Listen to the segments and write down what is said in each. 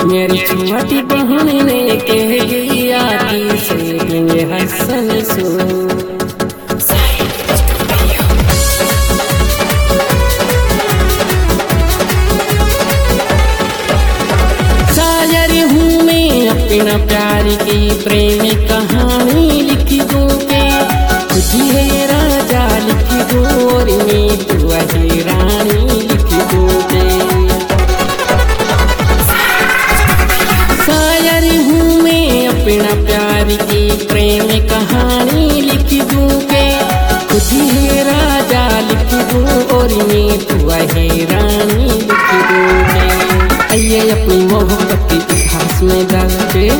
मेरी छोटी बहन ने कह दिया कि से हसन सो अपना प्यार की प्रेम कहानी लिख दूं के तुझी है राजा लिख दूं और मैं तू है रानी लिख दूं के शायर हूँ मैं अपना प्यार की प्रेम कहानी लिख दूं के तुझी है राजा लिख दूं और मैं तू है रानी लिख दूं के आइए अपनी मोहब्बत के इतिहास में दर्ज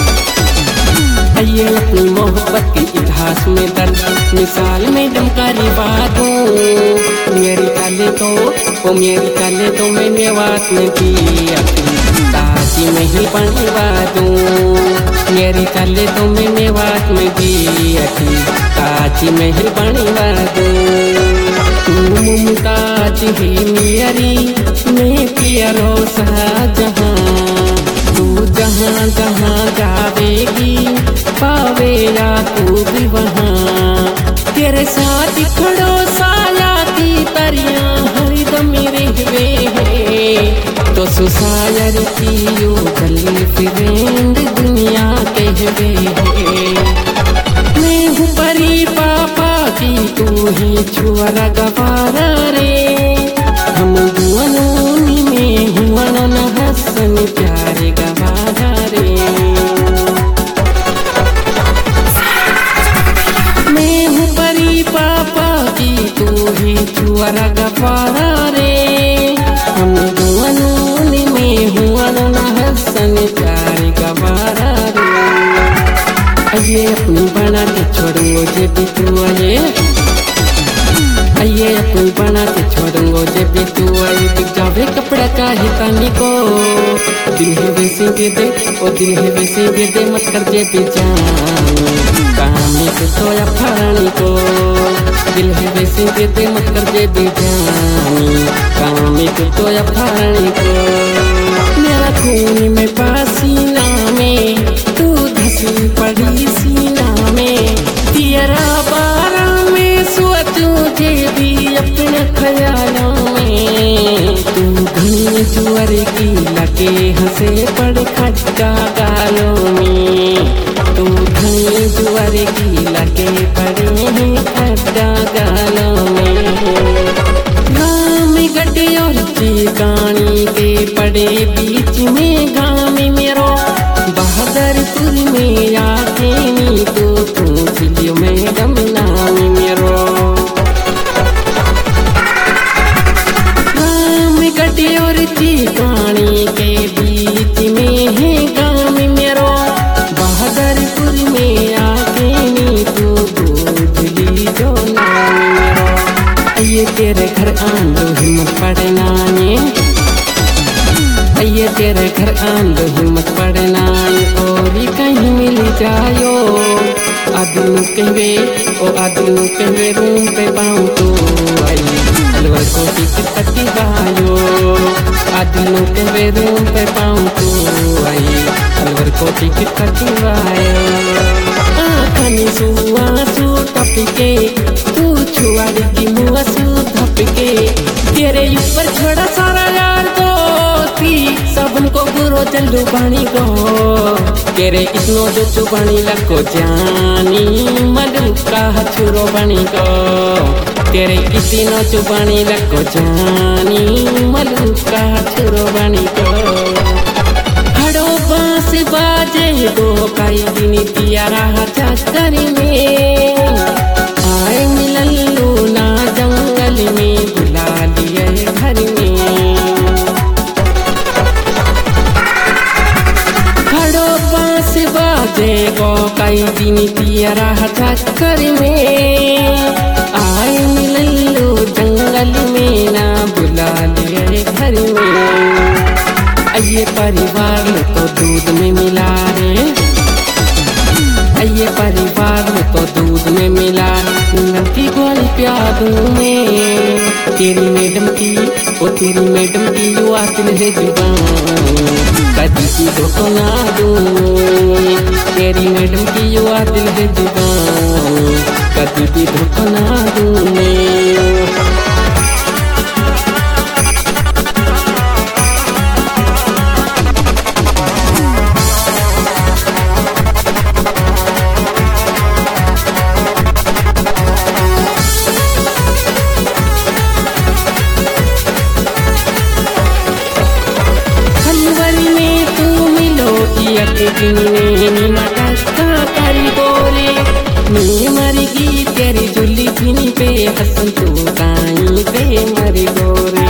आइए अपनी मोहब्बत के इतिहास में दर्ज मिसाल में दमकारी बातों मेरी काले तो मैंने बात में की ताजी में ही पानी बातों मेरी काले तो मैंने बात में की ताजी में ही पानी बातों मुमताज ही मेरी मैं प्यारो शाहजहां तू जहाँ जहाँ जावेगी पावेगा तू भी वहाँ तेरे साथ खड़ो साया की तरियां हरदम रहवे है तो सुशायर की यो गली फ्रेंड दुनिया कहवे है मैं हूँ परी पापा की तू ही छुआरा गवारा रे हम दुआनी में हुआ न हसन प्यारे गवारा रे मैं हूँ परी पापा की तू ही छुआरा गवारा रे हम दुआनी में हुआ न हसन प्यारे गवारा रे आइए अपनी बना के छोड़ो जे भी तू आइए अपनी बना के छोड़ूंगो जे भी तू आई बिक जावे कपड़ा का हितानी को दिल है वैसे दे दे ओ दिल है वैसे दे दे मत कर जे भी जान कहानी से सोया फरानी को दिल है वैसे दे दे मत कर जे भी जान कहानी से सोया फरानी को मेरा खून में पसीना में तू धसी पड़ी सीना में तेरा बारा में सोचूं जे भी अपने ख्यालों में तू घनी जुअर की लगे हंसे पड़ खट्टा गालों में तू घनी जुअर की लगे पड़े हैं खट्टा गालों में गाँव गड्ढे और चिकानी के पड़े बीच में गाँव मेरो बहादुरपुर में आके नी तो पूछ लियो मैडम नाम मेरो गाँव गड्ढे और चिकानी के बीच में है गाँव मेरो बहादुरपुर में आके नी तो पूछ लियो नाम मेरो आइए तेरे घर आंदो हिम्मत पड़ना आइए तेरे घर आंदो हिम्मत पड़ना और कहीं मिल जायो आदमी कहवे रूम पे पाऊँ तो आई अलवर को टिकट कटिवायो आदमी कहवे रूम पे पाऊँ तो आई अलवर को टिकट कटिवायो आखनी सुआंसू टपके तू छुआरी की मुआंसू धपके तेरे ऊपर छोड़ा सारा यार दोस्ती सबन को गुरो चलू पानी को तेरे इतनो जो चुपानी लको जानी मलुका छुरो बनी को तेरे इतनो चुपानी लको जानी मलुका छुरो बनी को हड़ो बांस बाजे दो कई दिन पियारा चक्कर में आए मिललू ना जंगल में बुला लिए घर में खड़ो बांस बाजे गो कई दिन पियारा चक्कर में आए मिललू जंगल में ना बुला लिए घर में आइए परिवार में तो दूध में मिला रे आइए परिवार में तो दूध में मिला नमकी गोली प्यादू में तेरी मैडम की यो आतिल है जुबान, कभी भी धोखा ना दूं। तेरी मैडम की यो आतिल है जुबान, कभी भी धोखा ना दूं मैं। मैं मरी गी तेरी जुली फिनी पे हसन तू काई पे मरी गोरे।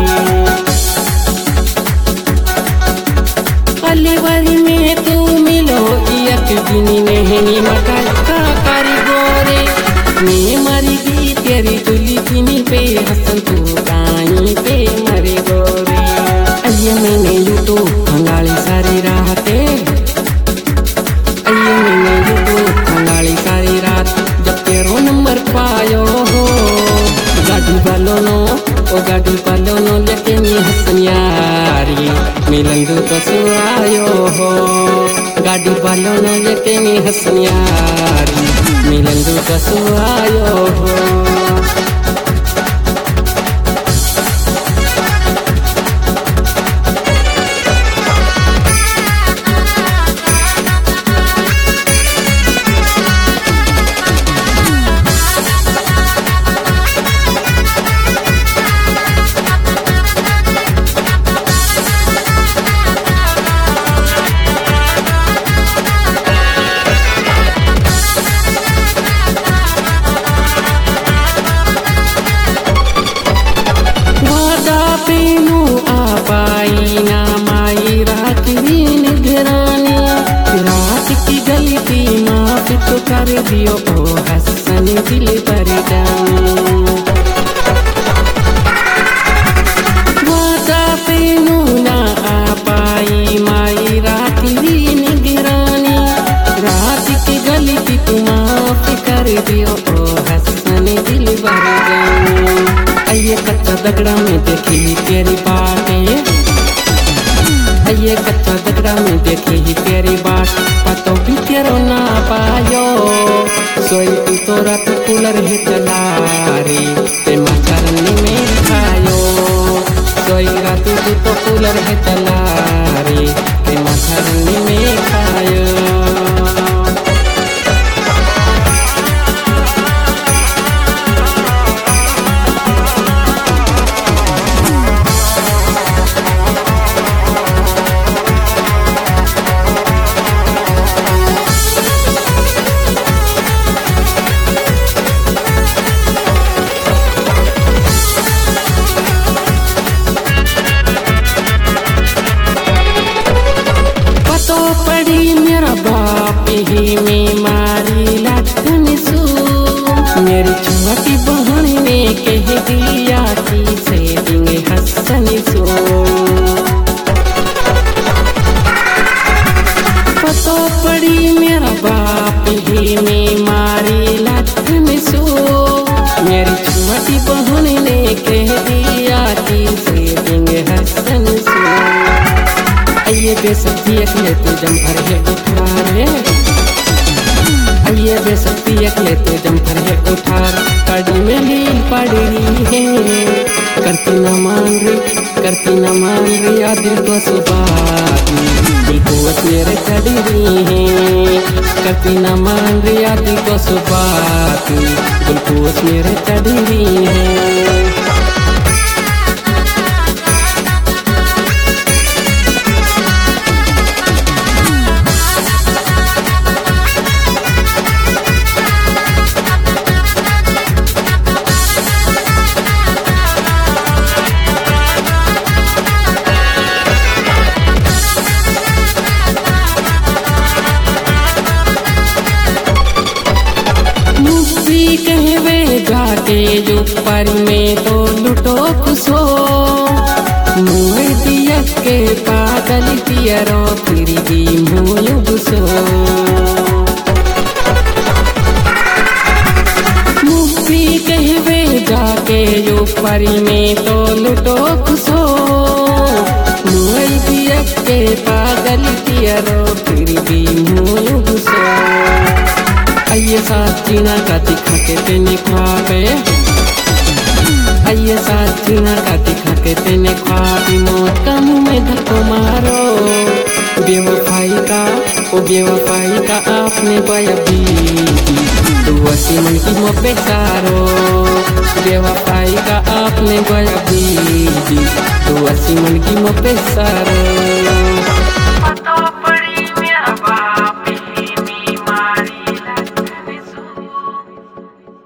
अलीवरी में तू मिलो एक बिनी नहीं मका कारी गोरे। मैं मरी गी तेरी जुली फिनी पे हसन तू काई पे मरी गोरे। अये मैंने यूटू हंगाली सारी राहते, सारी रात जब तेरो नंबर पायो हो। गाड़ी वालों नो लेके नी हसन यारी, मिलन दो तो सुआयो हो। गाड़ी वालों नो लेके नी हसन यारी, मिलन दो तो सुआयो हो। तो कर दियो ओ हसन दिल पर जाने। वादा पेनू ना आ पाई माई रात ही निगरानी, रात की गलती तू माफ कर दियो ओ हसन दिल पर जाने। आइए कच्चा दगड़ा में देखी तेरी बातें, आइए कच्चा दगड़ा में देखी ही तेरी बात, पतो भी तेरो ना पायो। सोई तू तो रात कूलर है चला रे, ते मच्छरनी में खायो। सोई रात तू तो कूलर है चला रे, ते मच्छरनी में खायो। ही में मारी लटन सू, मेरी छोटी बहन ने कह दिया कि से देंगे हसन सो। पतो पड़ी मेरा बाप ही में मारी लटन सू, मेरी छोटी बहन ने कह दिया कि से देंगे हसन सो। आइए बेसब्जी अखले तो जम्फर है उठारे, आइए बेसब्जी अखले तो जम्फर है उठार। कड़ी में लील पड़ी है, करती न मान रे या दिल को सुबाती, बिल्कुल मेरे चढ़ी है। करती न मान रे या दिल को सुबाती, बिल्कुल मेरे चढ़ी है। जाते जो पर में तो लुटो खुशो, मुँह दिया के पागल पियरो फिर भी मुँह घुसो। मुफ्ती कहवे जाके ऊपरी में तो लुटो खुशो मुई दिया के पागल किया रो फिर भी मुँह घुसो आइए साथ जीना का दिखा के तेने ख्वाबे आइए साथ जीना का दिखा के तेने ख्वाबी मौत का मुँह में धक्को मारो बेवफाई का आपने बया बीती तू ऐसी मन की मोह पे सारो बेवफाई का आपने बया बीती तू ऐसी मन की मोह पे सारो